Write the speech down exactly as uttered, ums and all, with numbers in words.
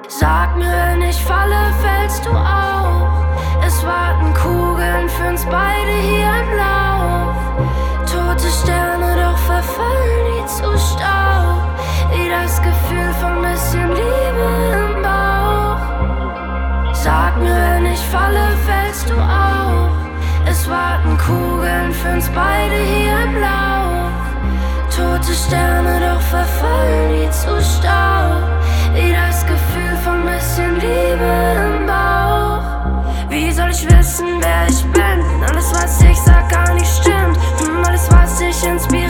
Sag mir, wenn ich falle, fällst du auf. Es warten Kugeln für uns beide hier im Lauf. Tote Sterne, doch verfallen die zu Staub. Wie das Gefühl von bisschen Liebe im Bauch. Sag mir, wenn ich falle, fällst du auf. Es warten Kugeln für uns beide hier im Lauf. Tote Sterne, doch verfallen die zu Staub. Wie das Gefühl von bisschen Liebe im Bauch. Wie soll ich wissen, wer ich bin? Alles, was ich sag, gar nicht stimmt. Hm, alles, was ich inspiriert